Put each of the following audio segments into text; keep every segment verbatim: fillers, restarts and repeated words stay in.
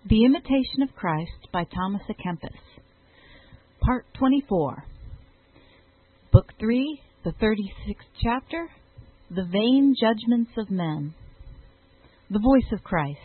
The Imitation of Christ by Thomas à Kempis. Part twenty-four. Book three, the thirty-sixth chapter, The Vain Judgments of Men. The Voice of Christ.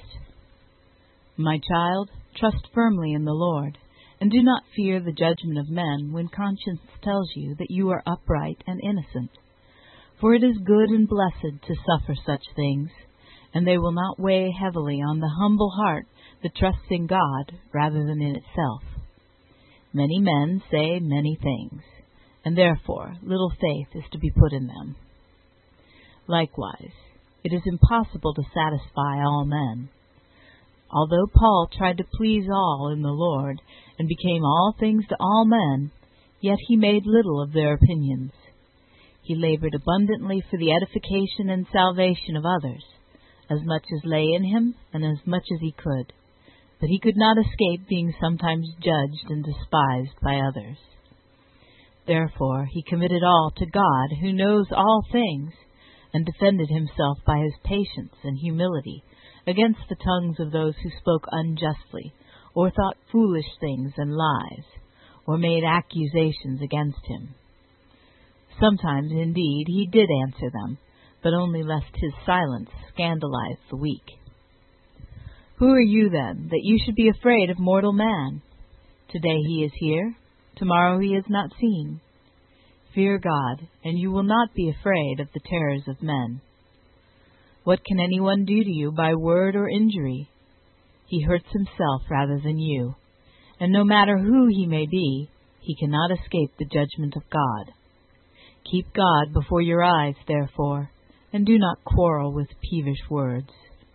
My child, trust firmly in the Lord, and do not fear the judgment of men when conscience tells you that you are upright and innocent. For it is good and blessed to suffer such things, and they will not weigh heavily on the humble heart that trusts in God rather than in itself. Many men say many things, and therefore little faith is to be put in them. Likewise, it is impossible to satisfy all men. Although Paul tried to please all in the Lord, and became all things to all men, yet he made little of their opinions. He labored abundantly for the edification and salvation of others, as much as lay in him, and as much as he could. But he could not escape being sometimes judged and despised by others. Therefore he committed all to God, who knows all things, and defended himself by his patience and humility against the tongues of those who spoke unjustly, or thought foolish things and lies, or made accusations against him. Sometimes, indeed, he did answer them, but only lest his silence scandalize the weak. Who are you, then, that you should be afraid of mortal man? Today he is here, tomorrow he is not seen. Fear God, and you will not be afraid of the terrors of men. What can anyone do to you by word or injury? He hurts himself rather than you, and no matter who he may be, he cannot escape the judgment of God. Keep God before your eyes, therefore, and do not quarrel with peevish words.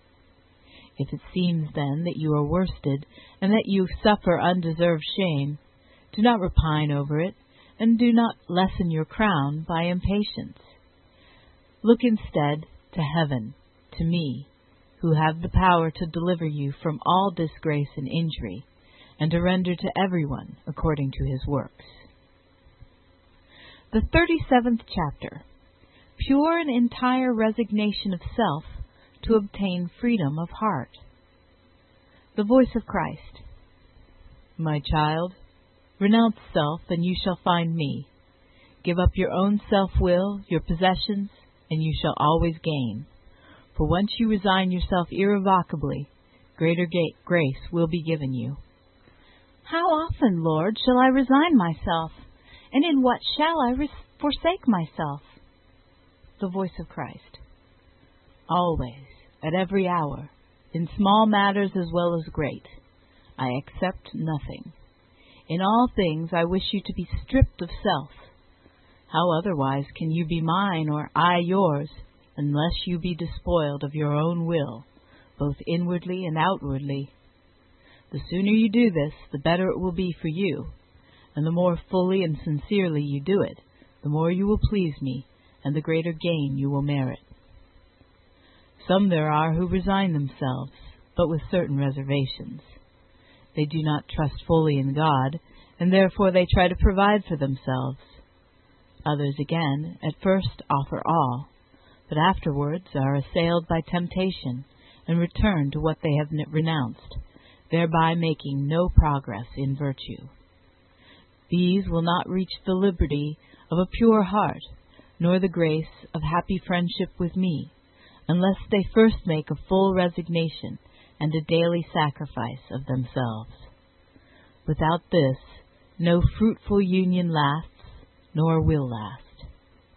If it seems then that you are worsted, and that you suffer undeserved shame, do not repine over it, and do not lessen your crown by impatience. Look instead to heaven, to me, who have the power to deliver you from all disgrace and injury, and to render to everyone according to his works. The thirty-seventh chapter. Pure and entire resignation of self to obtain freedom of heart. The Voice of Christ. My child, renounce self, and you shall find me. Give up your own self-will, your possessions, and you shall always gain. For once you resign yourself irrevocably, greater grace will be given you. How often, Lord, shall I resign myself? And in what shall I res- forsake myself? The Voice of Christ. Always, at every hour, in small matters as well as great, I accept nothing. In all things I wish you to be stripped of self. How otherwise can you be mine or I yours, unless you be despoiled of your own will, both inwardly and outwardly? The sooner you do this, the better it will be for you, and the more fully and sincerely you do it, the more you will please me, and the greater gain you will merit. Some there are who resign themselves, but with certain reservations. They do not trust fully in God, and therefore they try to provide for themselves. Others again, at first offer all, but afterwards are assailed by temptation, and return to what they have renounced, thereby making no progress in virtue. These will not reach the liberty of a pure heart, nor the grace of happy friendship with me, unless they first make a full resignation and a daily sacrifice of themselves. Without this, no fruitful union lasts, nor will last.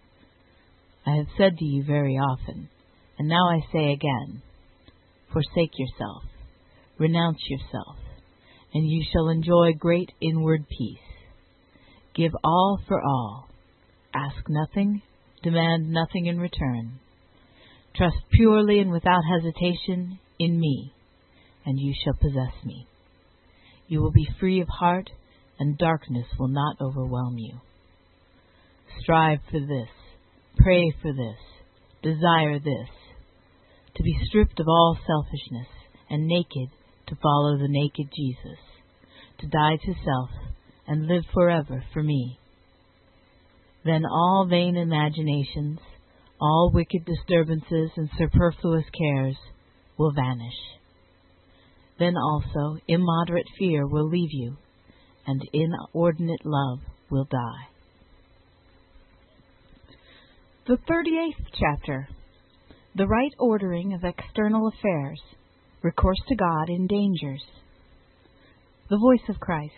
I have said to you very often, and now I say again, forsake yourself, renounce yourself, and you shall enjoy great inward peace. Give all for all. Ask nothing, demand nothing in return. Trust purely and without hesitation in me, and you shall possess me. You will be free of heart, and darkness will not overwhelm you. Strive for this, pray for this, desire this, to be stripped of all selfishness, and naked to follow the naked Jesus, to die to self, and live forever for me. Then all vain imaginations, all wicked disturbances and superfluous cares will vanish. then also immoderate fear will leave you, and inordinate love will die. The thirty-eighth chapter. The right ordering of external affairs. Recourse to God in dangers. The voice of Christ.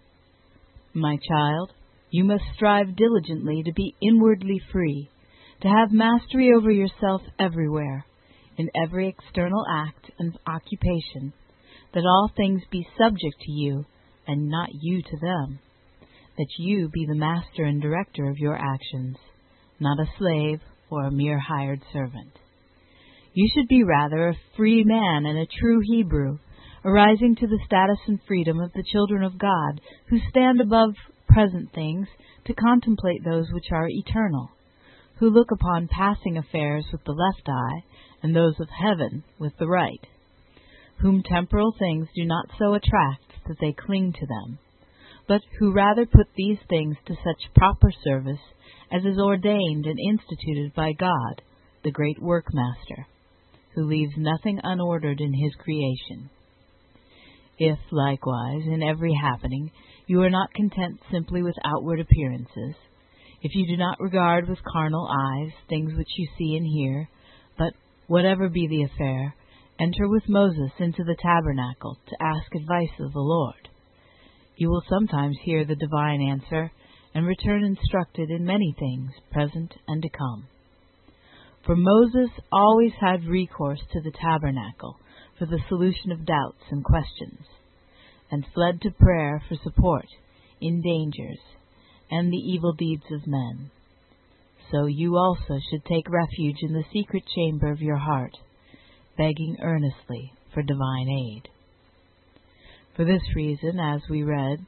My child, you must strive diligently to be inwardly free, to have mastery over yourself everywhere, in every external act and occupation, that all things be subject to you, and not you to them, that you be the master and director of your actions, not a slave or a mere hired servant. You should be rather a free man and a true Hebrew, arising to the status and freedom of the children of God, who stand above present things to contemplate those which are eternal, who look upon passing affairs with the left eye, and those of heaven with the right, whom temporal things do not so attract that they cling to them, but who rather put these things to such proper service as is ordained and instituted by God, the great workmaster, who leaves nothing unordered in his creation. If, likewise, in every happening, you are not content simply with outward appearances, if you do not regard with carnal eyes things which you see and hear, but, whatever be the affair, enter with Moses into the tabernacle to ask advice of the Lord, you will sometimes hear the divine answer, and return instructed in many things, present and to come. For Moses always had recourse to the tabernacle for the solution of doubts and questions, and fled to prayer for support in dangers and the evil deeds of men. So you also should take refuge in the secret chamber of your heart, begging earnestly for divine aid. For this reason, as we read,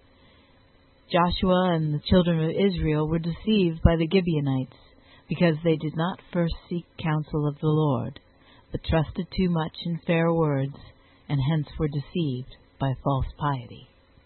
Joshua and the children of Israel were deceived by the Gibeonites, because they did not first seek counsel of the Lord, but trusted too much in fair words, and hence were deceived by false piety.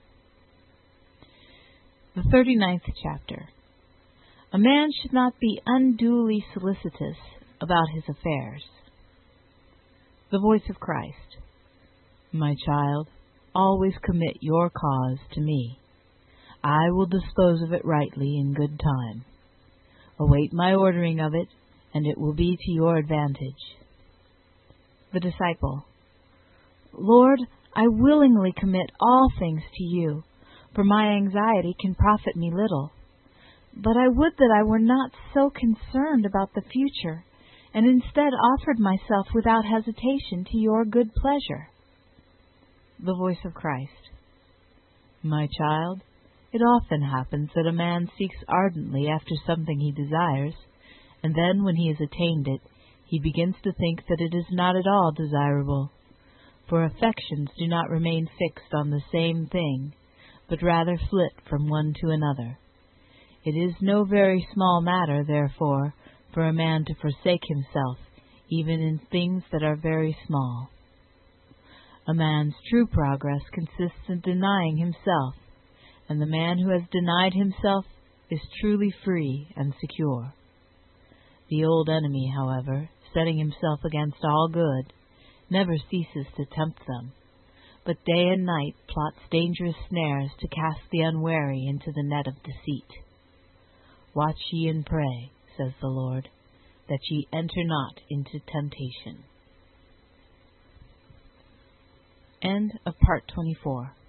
The thirty-ninth chapter. A man should not be unduly solicitous about his affairs. The voice of Christ. My child, always commit your cause to me. I will dispose of it rightly in good time. Await my ordering of it, and it will be to your advantage. The disciple. Lord, I willingly commit all things to you, for my anxiety can profit me little. But I would that I were not so concerned about the future, and instead offered myself without hesitation to your good pleasure. The voice of Christ. My child, it often happens that a man seeks ardently after something he desires, and then when he has attained it, he begins to think that it is not at all desirable. For affections do not remain fixed on the same thing, but rather flit from one to another. It is no very small matter, therefore, for a man to forsake himself, even in things that are very small. A man's true progress consists in denying himself, and the man who has denied himself is truly free and secure. The old enemy, however, setting himself against all good, never ceases to tempt them, but day and night plots dangerous snares to cast the unwary into the net of deceit. Watch ye and pray, says the Lord, that ye enter not into temptation. End of part twenty-four.